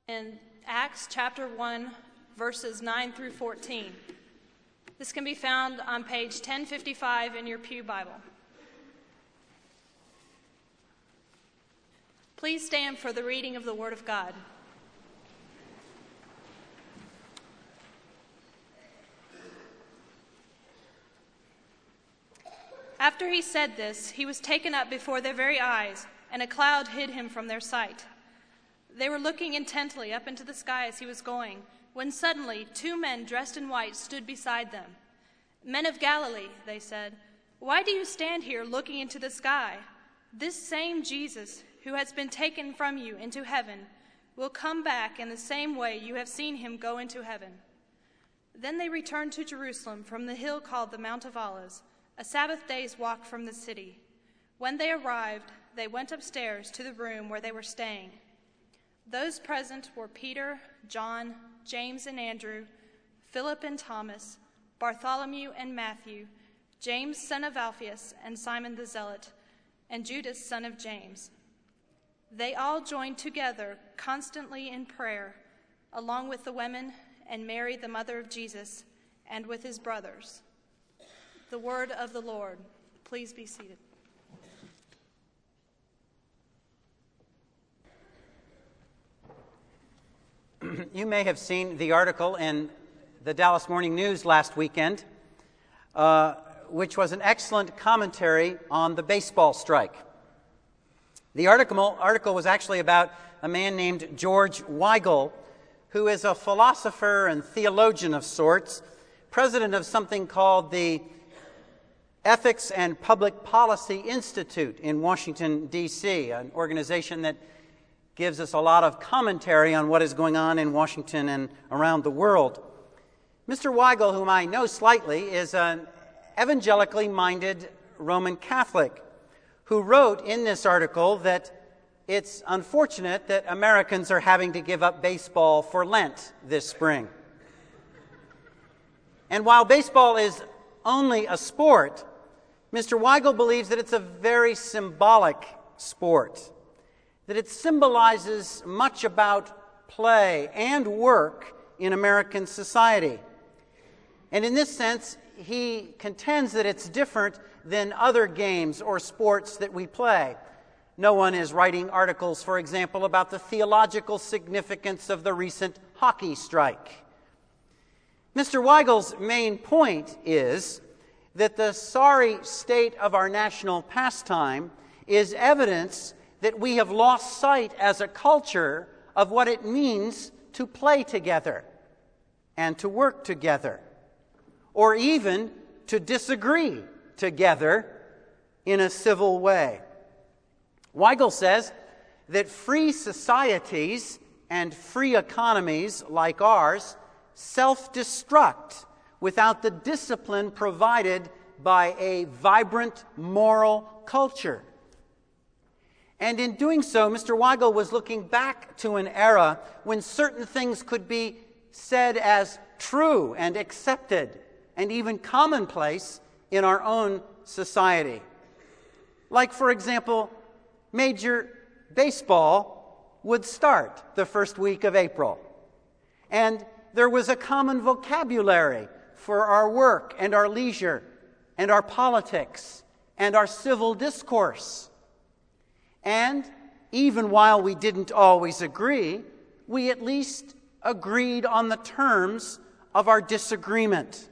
in Acts chapter 1, verses 9 through 14. This can be found on page 1055 in your Pew Bible. Please stand for the reading of the Word of God. After he said this, he was taken up before their very eyes, and a cloud hid him from their sight. They were looking intently up into the sky as he was going, when suddenly 2 men dressed in white stood beside them. "Men of Galilee," they said, "why do you stand here looking into the sky? This same Jesus, who has been taken from you into heaven, will come back in the same way you have seen him go into heaven." Then they returned to Jerusalem from the hill called the Mount of Olives, a Sabbath day's walk from the city. When they arrived, they went upstairs to the room where they were staying. Those present were Peter, John, James and Andrew, Philip and Thomas, Bartholomew and Matthew, James son of Alphaeus and Simon the Zealot, and Judas son of James. They all joined together constantly in prayer, along with the women and Mary the mother of Jesus, and with his brothers. The word of the Lord. Please be seated. You may have seen the article in the Dallas Morning News last weekend, which was an excellent commentary on the baseball strike. The article was actually about a man named George Weigel, who is a philosopher and theologian of sorts, president of something called the Ethics and Public Policy Institute in Washington, D.C., an organization that gives us a lot of commentary on what is going on in Washington and around the world. Mr. Weigel, whom I know slightly, is an evangelically minded Roman Catholic who wrote in this article that it's unfortunate that Americans are having to give up baseball for Lent this spring. And while baseball is only a sport, Mr. Weigel believes that it's a very symbolic sport, that it symbolizes much about play and work in American society. And in this sense, he contends that it's different than other games or sports that we play. No one is writing articles, for example, about the theological significance of the recent hockey strike. Mr. Weigel's main point is that the sorry state of our national pastime is evidence that we have lost sight as a culture of what it means to play together and to work together, or even to disagree together in a civil way. Weigel says that free societies and free economies like ours self-destruct without the discipline provided by a vibrant moral culture. And in doing so, Mr. Weigel was looking back to an era when certain things could be said as true and accepted and even commonplace in our own society. Like, for example, Major Baseball would start the first week of April. And there was a common vocabulary for our work and our leisure and our politics and our civil discourse. And even while we didn't always agree, we at least agreed on the terms of our disagreement.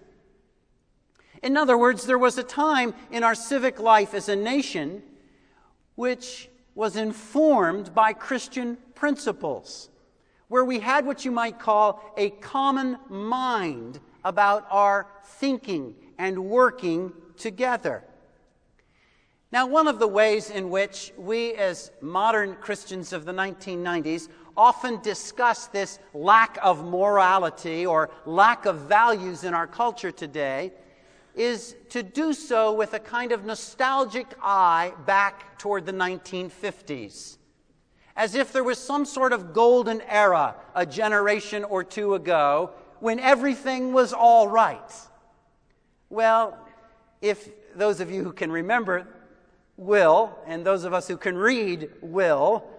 In other words, there was a time in our civic life as a nation which was informed by Christian principles, where we had what you might call a common mind about our thinking and working together. Now, one of the ways in which we as modern Christians of the 1990s often discuss this lack of morality or lack of values in our culture today is to do so with a kind of nostalgic eye back toward the 1950s, as if there was some sort of golden era a generation or two ago when everything was all right. Well, if those of you who can remember will, and those of us who can read will,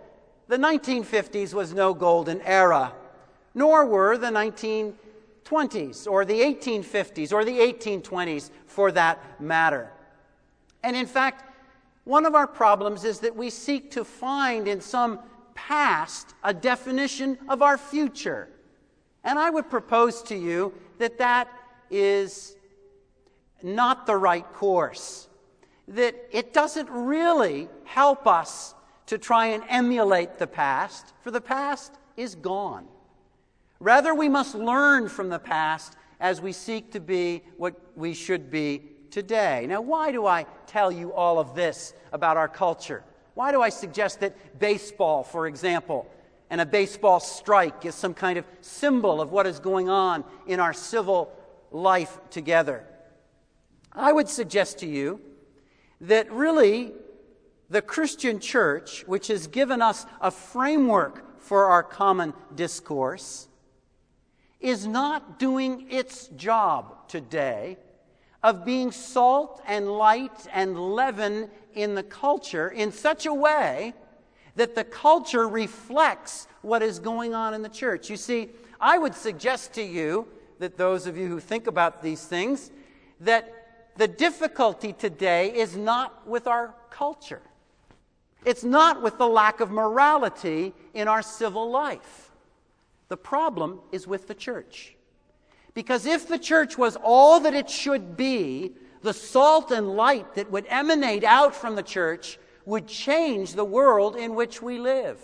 The 1950s was no golden era, nor were the 1920s or the 1850s or the 1820s for that matter. And in fact, one of our problems is that we seek to find in some past a definition of our future. And I would propose to you that that is not the right course. That it doesn't really help us to try and emulate the past, for the past is gone. Rather, we must learn from the past as we seek to be what we should be today. Now, why do I tell you all of this about our culture? Why do I suggest that baseball, for example, and a baseball strike is some kind of symbol of what is going on in our civil life together? I would suggest to you that really the Christian church, which has given us a framework for our common discourse, is not doing its job today of being salt and light and leaven in the culture in such a way that the culture reflects what is going on in the church. You see, I would suggest to you that those of you who think about these things, that the difficulty today is not with our culture. It's not with the lack of morality in our civil life. The problem is with the church. Because if the church was all that it should be, the salt and light that would emanate out from the church would change the world in which we live.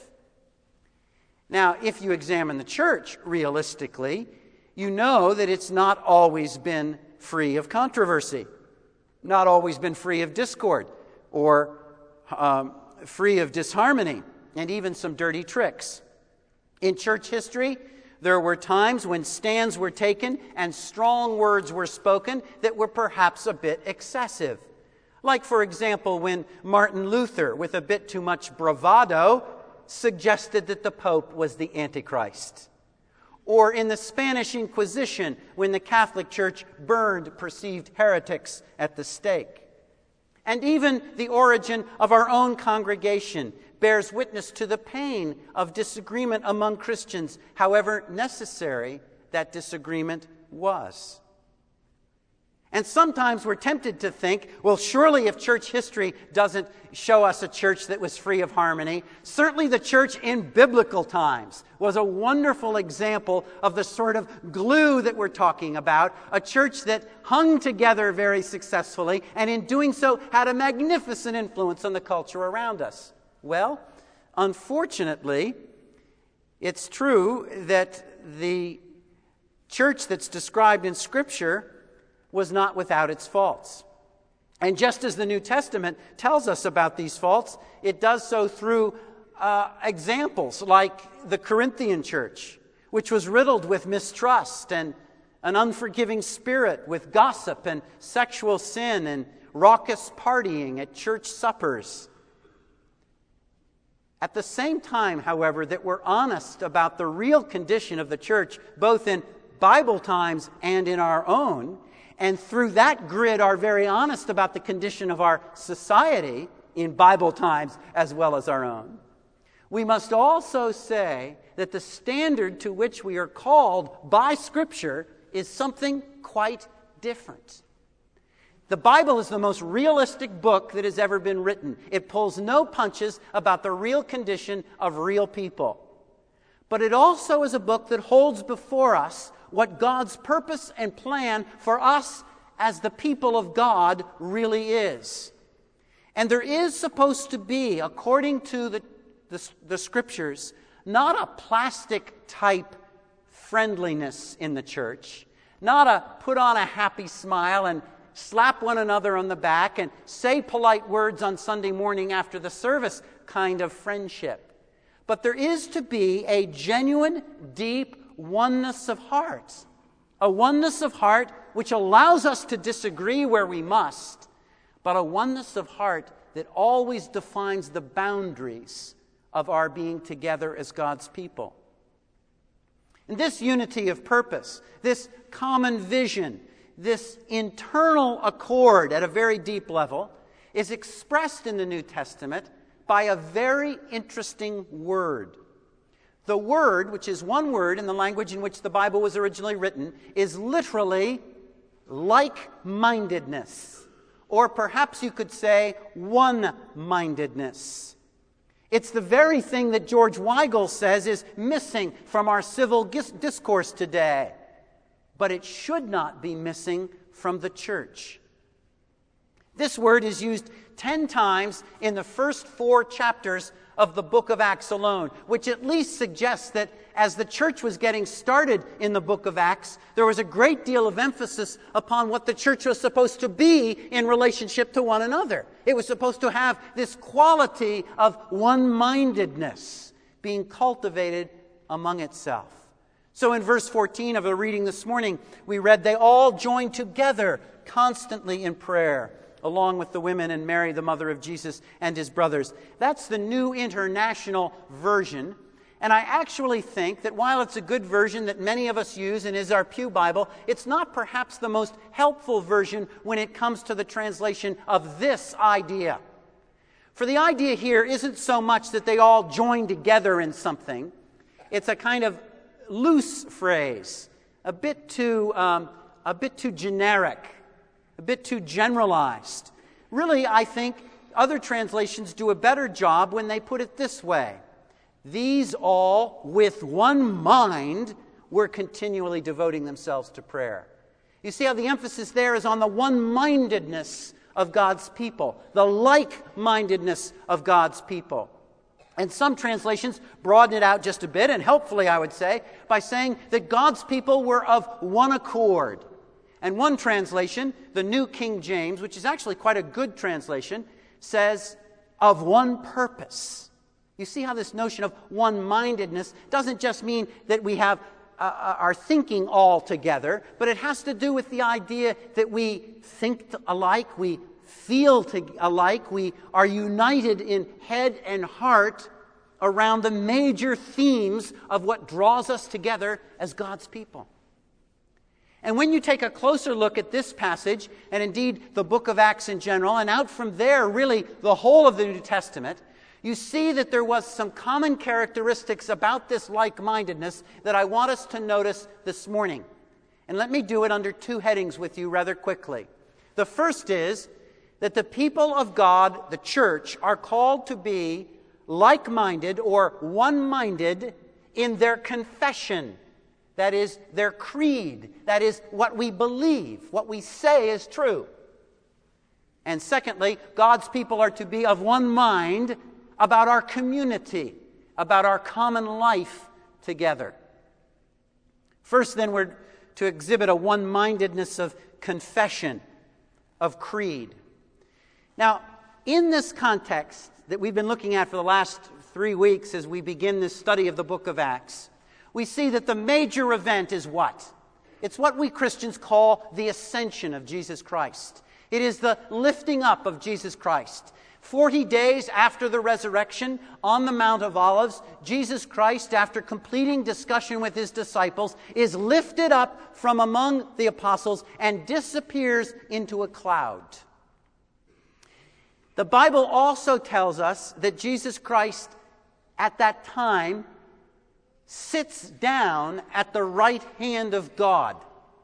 Now, if you examine the church realistically, you know that it's not always been free of controversy, not always been free of discord, or free of disharmony, and even some dirty tricks. In church history, there were times when stands were taken and strong words were spoken that were perhaps a bit excessive. Like, for example, when Martin Luther, with a bit too much bravado, suggested that the Pope was the Antichrist. Or in the Spanish Inquisition, when the Catholic Church burned perceived heretics at the stake. And even the origin of our own congregation bears witness to the pain of disagreement among Christians, however necessary that disagreement was. And sometimes we're tempted to think, well, surely if church history doesn't show us a church that was free of harmony, certainly the church in biblical times was a wonderful example of the sort of glue that we're talking about, a church that hung together very successfully, and in doing so had a magnificent influence on the culture around us. Well, unfortunately, it's true that the church that's described in Scripture was not without its faults. And just as the New Testament tells us about these faults, it does so through examples like the Corinthian church, which was riddled with mistrust and an unforgiving spirit, with gossip and sexual sin and raucous partying at church suppers. At the same time, however, that we're honest about the real condition of the church, both in Bible times and in our own, and through that grid are very honest about the condition of our society in Bible times as well as our own, we must also say that the standard to which we are called by Scripture is something quite different. The Bible is the most realistic book that has ever been written. It pulls no punches about the real condition of real people. But it also is a book that holds before us what God's purpose and plan for us as the people of God really is. And there is supposed to be, according to the Scriptures, not a plastic-type friendliness in the church, not a put on a happy smile and slap one another on the back and say polite words on Sunday morning after the service kind of friendship. But there is to be a genuine, deep oneness of heart. A oneness of heart which allows us to disagree where we must, but a oneness of heart that always defines the boundaries of our being together as God's people. And this unity of purpose, this common vision, this internal accord at a very deep level is expressed in the New Testament by a very interesting word. The word, which is one word in the language in which the Bible was originally written, is literally like-mindedness. Or perhaps you could say one-mindedness. It's the very thing that George Weigel says is missing from our civil discourse today. But it should not be missing from the church. This word is used 10 times in the first 4 chapters of the book of Acts alone, which at least suggests that as the church was getting started in the book of Acts, there was a great deal of emphasis upon what the church was supposed to be in relationship to one another. It was supposed to have this quality of one-mindedness being cultivated among itself. So in verse 14 of the reading this morning, we read, they all joined together constantly in prayer, along with the women and Mary, the mother of Jesus, and his brothers. That's the New International Version. And I actually think that while it's a good version that many of us use and is our Pew Bible, it's not perhaps the most helpful version when it comes to the translation of this idea. For the idea here isn't so much that they all join together in something. It's a kind of loose phrase, a bit too generic, a bit too generalized. Really, I think other translations do a better job when they put it this way. These all, with one mind, were continually devoting themselves to prayer. You see how the emphasis there is on the one-mindedness of God's people, the like-mindedness of God's people. And some translations broaden it out just a bit, and helpfully, I would say, by saying that God's people were of one accord. And one translation, the New King James, which is actually quite a good translation, says, of one purpose. You see how this notion of one-mindedness doesn't just mean that we have our thinking all together, but it has to do with the idea that we think alike, we feel alike, we are united in head and heart around the major themes of what draws us together as God's people. And when you take a closer look at this passage, and indeed the book of Acts in general, and out from there really the whole of the New Testament, you see that there was some common characteristics about this like-mindedness that I want us to notice this morning. And let me do it under 2 headings with you rather quickly. The first is that the people of God, the church, are called to be like-minded or one-minded in their confession. That is, their creed. That is, what we believe, what we say is true. And secondly, God's people are to be of one mind about our community, about our common life together. First, then, we're to exhibit a one-mindedness of confession, of creed. Now, in this context that we've been looking at for the last 3 weeks as we begin this study of the book of Acts, we see that the major event is what? It's what we Christians call the ascension of Jesus Christ. It is the lifting up of Jesus Christ. 40 days after the resurrection, on the Mount of Olives, Jesus Christ, after completing discussion with his disciples, is lifted up from among the apostles and disappears into a cloud. The Bible also tells us that Jesus Christ, at that time, sits down at the right hand of God.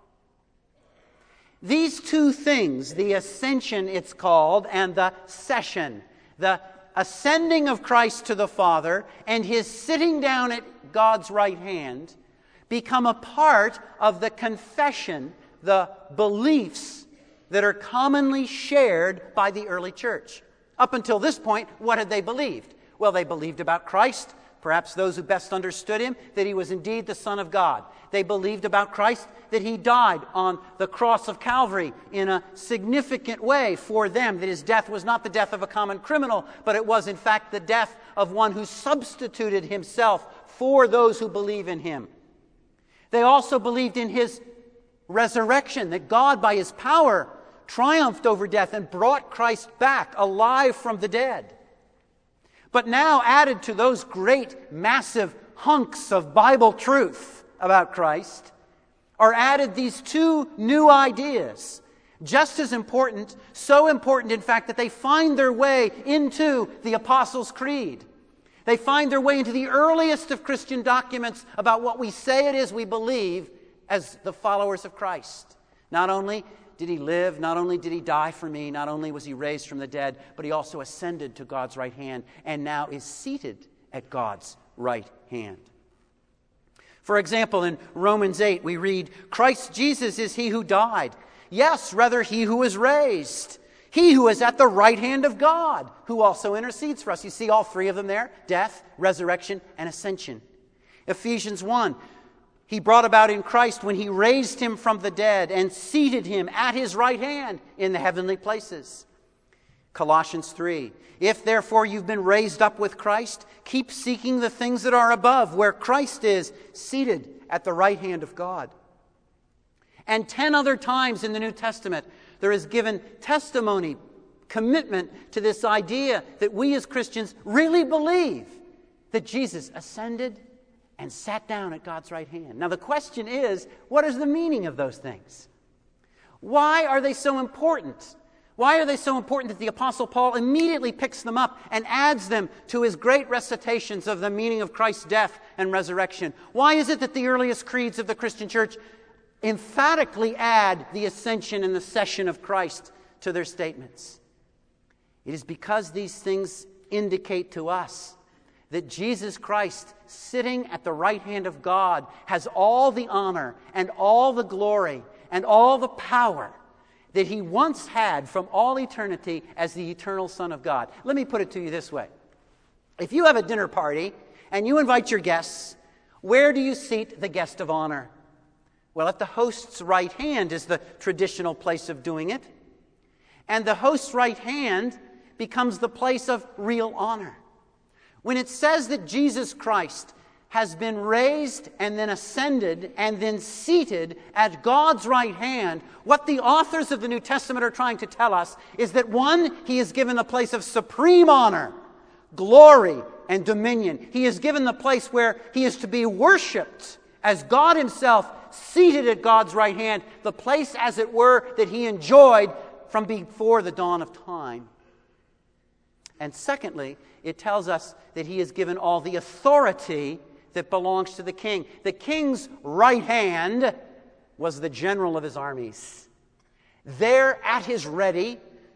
These 2 things, the ascension it's called, and the session, the ascending of Christ to the Father and his sitting down at God's right hand, become a part of the confession, the beliefs that are commonly shared by the early church. Up until this point, what had they believed? Well, they believed about Christ, perhaps those who best understood him, that he was indeed the Son of God. They believed about Christ that he died on the cross of Calvary in a significant way for them, that his death was not the death of a common criminal, but it was in fact the death of one who substituted himself for those who believe in him. They also believed in his resurrection, that God by his power triumphed over death and brought Christ back alive from the dead. But now added to those great, massive hunks of Bible truth about Christ are added these 2 new ideas. Just as important, so important in fact, that they find their way into the Apostles' Creed. They find their way into the earliest of Christian documents about what we say it is we believe as the followers of Christ. Not only did he live, not only did he die for me, not only was he raised from the dead, but he also ascended to God's right hand and now is seated at God's right hand. For example, in Romans 8, we read, Christ Jesus is he who died. Yes, rather he who was raised. He who is at the right hand of God, who also intercedes for us. You see all three of them there: death, resurrection, and ascension. Ephesians 1, he brought about in Christ when he raised him from the dead and seated him at his right hand in the heavenly places. Colossians 3, if therefore you've been raised up with Christ, keep seeking the things that are above, where Christ is seated at the right hand of God. And 10 other times in the New Testament, there is given testimony, commitment to this idea that we as Christians really believe that Jesus ascended and sat down at God's right hand. Now the question is, what is the meaning of those things? Why are they so important? Why are they so important that the Apostle Paul immediately picks them up and adds them to his great recitations of the meaning of Christ's death and resurrection? Why is it that the earliest creeds of the Christian church emphatically add the ascension and the session of Christ to their statements? It is because these things indicate to us that Jesus Christ, sitting at the right hand of God, has all the honor and all the glory and all the power that he once had from all eternity as the eternal Son of God. Let me put it to you this way. If you have a dinner party and you invite your guests, where do you seat the guest of honor? Well, at the host's right hand is the traditional place of doing it. And the host's right hand becomes the place of real honor. When it says that Jesus Christ has been raised and then ascended and then seated at God's right hand, what the authors of the New Testament are trying to tell us is that, one, he is given the place of supreme honor, glory, and dominion. He is given the place where he is to be worshipped as God himself, seated at God's right hand, the place, as it were, that he enjoyed from before the dawn of time. And secondly, it tells us that he is given all the authority that belongs to the king. The king's right hand was the general of his armies, there at his ready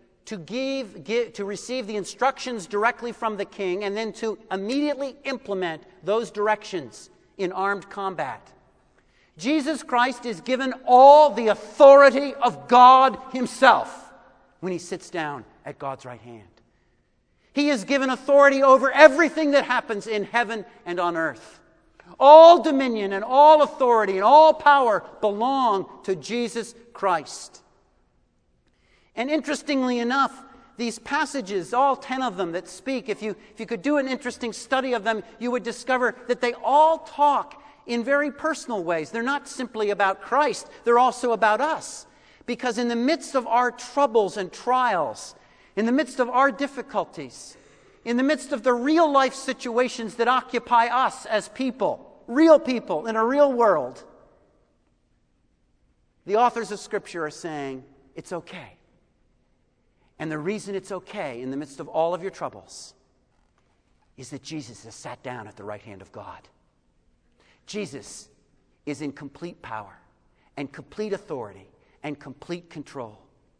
to receive the instructions directly from the king and then to immediately implement those directions in armed combat. Jesus Christ is given all the authority of God himself when he sits down at God's right hand. He is given authority over everything that happens in heaven and on earth. All dominion and all authority and all power belong to Jesus Christ. And interestingly enough, these passages, all 10 of them that speak, if you could do an interesting study of them, you would discover that they all talk in very personal ways. They're not simply about Christ, they're also about us. Because in the midst of our troubles and trials, in the midst of our difficulties, in the midst of the real life situations that occupy us as people, real people in a real world, the authors of Scripture are saying, it's okay. And the reason it's okay in the midst of all of your troubles is that Jesus has sat down at the right hand of God. Jesus is in complete power and complete authority and complete control.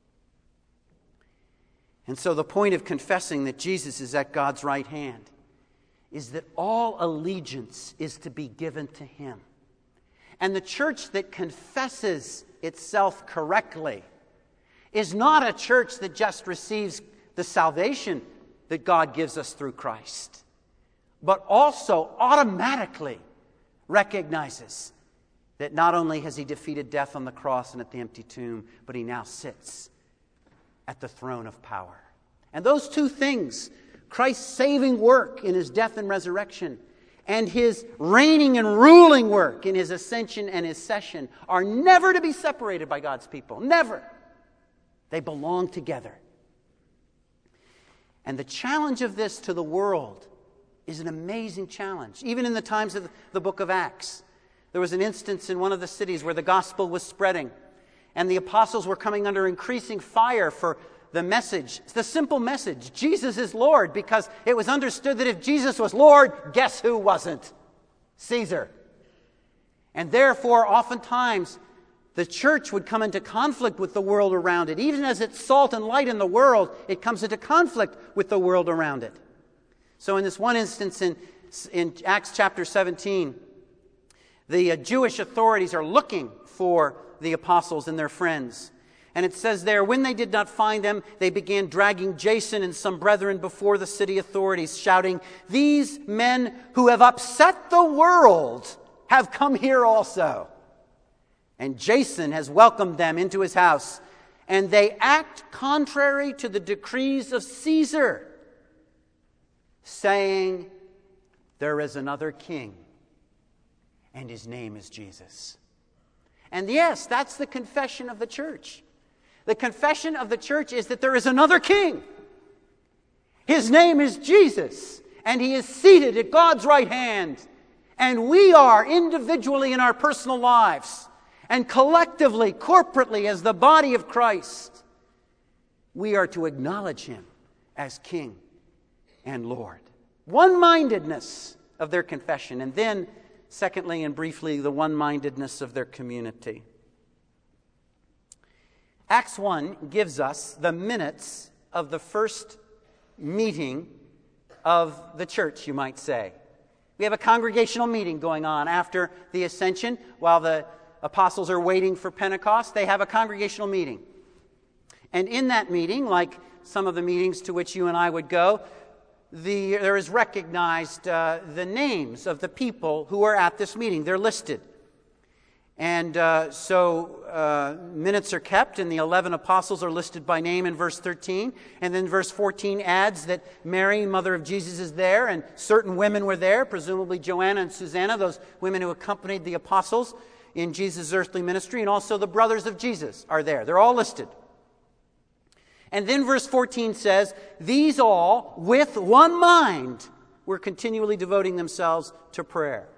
And so the point of confessing that Jesus is at God's right hand is that all allegiance is to be given to him. And the church that confesses itself correctly is not a church that just receives the salvation that God gives us through Christ, but also automatically recognizes that not only has he defeated death on the cross and at the empty tomb, but he now sits at the throne of power. And those two things, Christ's saving work in his death and resurrection and his reigning and ruling work in his ascension and his session, are never to be separated by God's people. Never. They belong together. And the challenge of this to the world is an amazing challenge. Even in the times of the book of Acts, there was an instance in one of the cities where the gospel was spreading. And the apostles were coming under increasing fire for the message, the simple message, Jesus is Lord, because it was understood that if Jesus was Lord, guess who wasn't? Caesar. And therefore, oftentimes, the church would come into conflict with the world around it. Even as it's salt and light in the world, it comes into conflict with the world around it. So in this one instance in Acts chapter 17, the Jewish authorities are looking for the apostles and their friends. And it says there, when they did not find them, they began dragging Jason and some brethren before the city authorities, shouting, "These men who have upset the world have come here also." And Jason has welcomed them into his house, and they act contrary to the decrees of Caesar, saying, "There is another king, and his name is Jesus." And yes, that's the confession of the church. The confession of the church is that there is another king. His name is Jesus, and he is seated at God's right hand. And we are individually in our personal lives, and collectively, corporately, as the body of Christ, we are to acknowledge him as King and Lord. One-mindedness of their confession. And then, secondly and briefly, the one-mindedness of their community. Acts 1 gives us the minutes of the first meeting of the church, you might say. We have a congregational meeting going on after the ascension. While the apostles are waiting for Pentecost, they have a congregational meeting. And in that meeting, like some of the meetings to which you and I would go, there is recognized the names of the people who are at this meeting. They're listed. And so minutes are kept, and the 11 apostles are listed by name in verse 13. And then verse 14 adds that Mary, mother of Jesus, is there, and certain women were there, presumably Joanna and Susanna, those women who accompanied the apostles in Jesus' earthly ministry, and also the brothers of Jesus are there. They're all listed. And then verse 14 says, "These all, with one mind, were continually devoting themselves to prayer."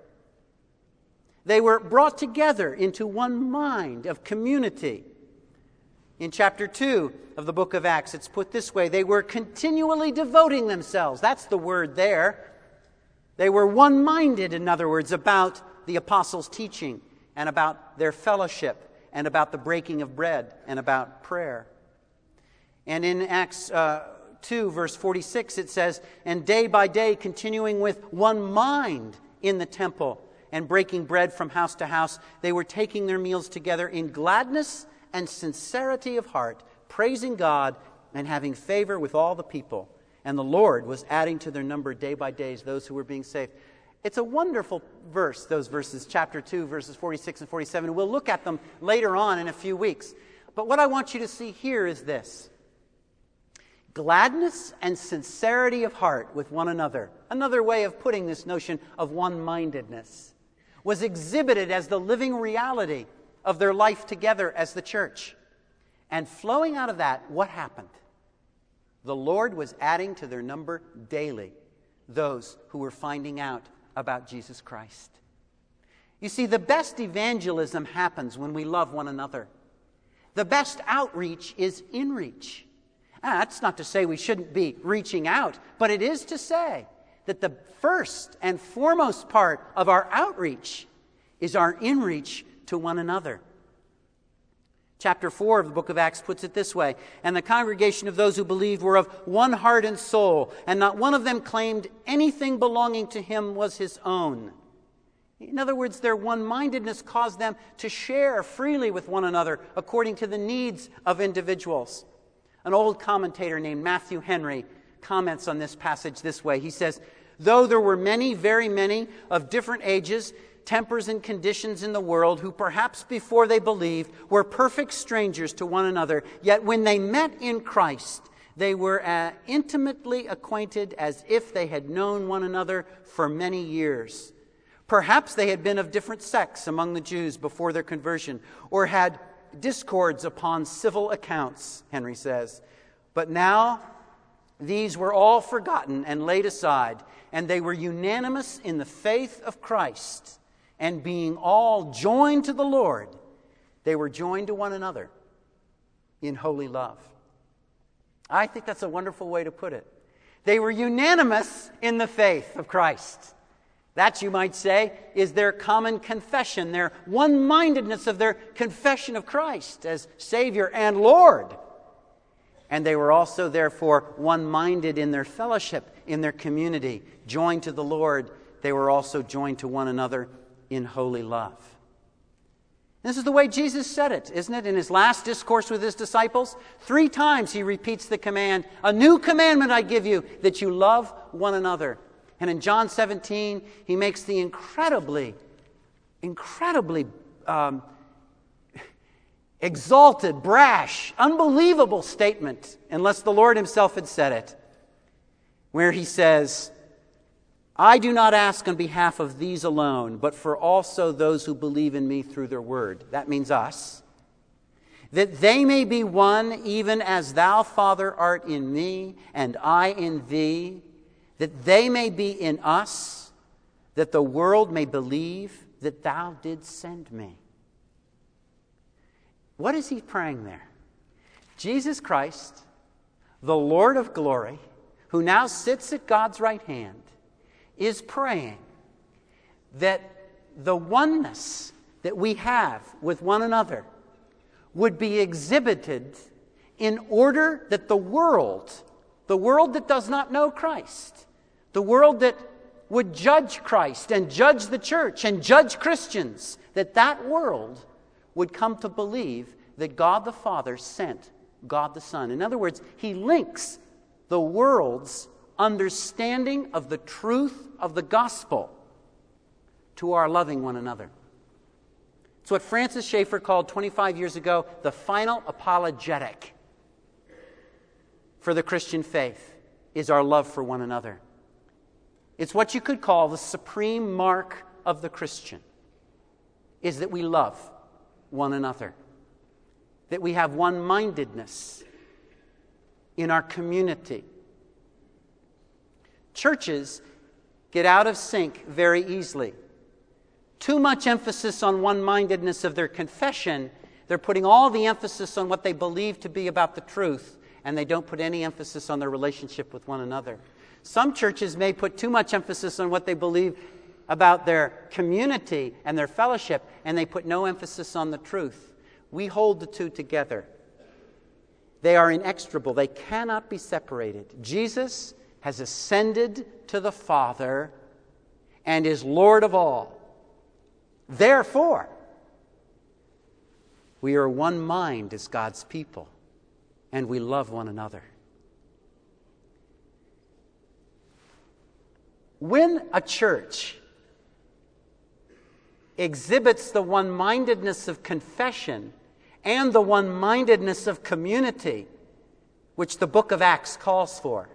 They were brought together into one mind of community. In chapter 2 of the book of Acts, it's put this way: they were continually devoting themselves. That's the word there. They were one-minded, in other words, about the apostles' teaching and about their fellowship and about the breaking of bread and about prayer. And in Acts 2, verse 46, it says, "And day by day, continuing with one mind in the temple, and breaking bread from house to house, they were taking their meals together in gladness and sincerity of heart, praising God and having favor with all the people. And the Lord was adding to their number day by day those who were being saved." It's a wonderful verse, those verses, chapter 2, verses 46 and 47. We'll look at them later on in a few weeks. But what I want you to see here is this: gladness and sincerity of heart with one another. Another way of putting this notion of one-mindedness was exhibited as the living reality of their life together as the church. And flowing out of that, what happened? The Lord was adding to their number daily those who were finding out about Jesus Christ. You see, the best evangelism happens when we love one another. The best outreach is inreach. That's not to say we shouldn't be reaching out, but it is to say that the first and foremost part of our outreach is our inreach to one another. Chapter 4 of the book of Acts puts it this way: "And the congregation of those who believed were of one heart and soul, and not one of them claimed anything belonging to him was his own." In other words, their one-mindedness caused them to share freely with one another according to the needs of individuals. An old commentator named Matthew Henry comments on this passage this way. He says, "Though there were many, very many, of different ages, tempers, and conditions in the world who perhaps before they believed were perfect strangers to one another, yet when they met in Christ, they were intimately acquainted as if they had known one another for many years. Perhaps they had been of different sects among the Jews before their conversion, or had discords upon civil accounts," Henry says. "But now these were all forgotten and laid aside, and they were unanimous in the faith of Christ, and being all joined to the Lord, they were joined to one another in holy love. I think that's a wonderful way to put it. They were unanimous in the faith of Christ. That, you might say, is their common confession, their one-mindedness of their confession of Christ as Savior and Lord. And they were also, therefore, one-minded in their fellowship, in their community. Joined to the Lord, they were also joined to one another in holy love. This is the way Jesus said it, isn't it? In his last discourse with his disciples, 3 times he repeats the command, "A new commandment I give you, that you love one another." And in John 17, he makes the incredibly exalted, brash, unbelievable statement, unless the Lord himself had said it, where he says, "I do not ask on behalf of these alone, but for also those who believe in me through their word." That means us. "That they may be one, even as thou, Father, art in me, and I in thee, that they may be in us, that the world may believe that thou didst send me." What is he praying there? Jesus Christ, the Lord of glory, who now sits at God's right hand, is praying that the oneness that we have with one another would be exhibited in order that the world that does not know Christ, the world that would judge Christ and judge the church and judge Christians, that world would come to believe that God the Father sent God the Son. In other words, he links the world's understanding of the truth of the gospel to our loving one another. It's what Francis Schaeffer called 25 years ago the final apologetic for the Christian faith is our love for one another. It's what you could call the supreme mark of the Christian, is that we love one another, that we have one-mindedness in our community. Churches get out of sync very easily. Too much emphasis on one-mindedness of their confession. They're putting all the emphasis on what they believe to be about the truth, and they don't put any emphasis on their relationship with one another. Some churches may put too much emphasis on what they believe about their community and their fellowship, and they put no emphasis on the truth. We hold the two together. They are inextricable. They cannot be separated. Jesus has ascended to the Father and is Lord of all. Therefore, we are one mind as God's people, and we love one another. When a church exhibits the one-mindedness of confession and the one-mindedness of community, which the book of Acts calls for,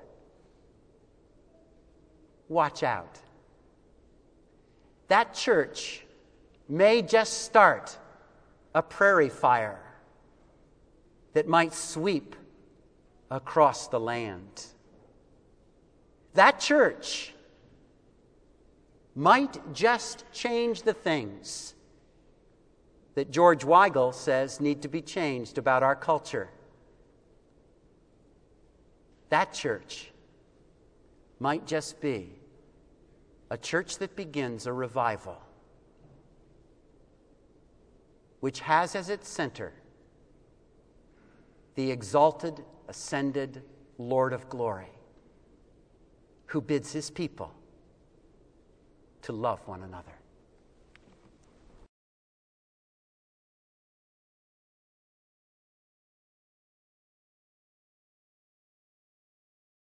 watch out. That church may just start a prairie fire that might sweep across the land. That church might just change the things that George Weigel says need to be changed about our culture. That church might just be a church that begins a revival, which has as its center the exalted, ascended Lord of glory, who bids his people to love one another.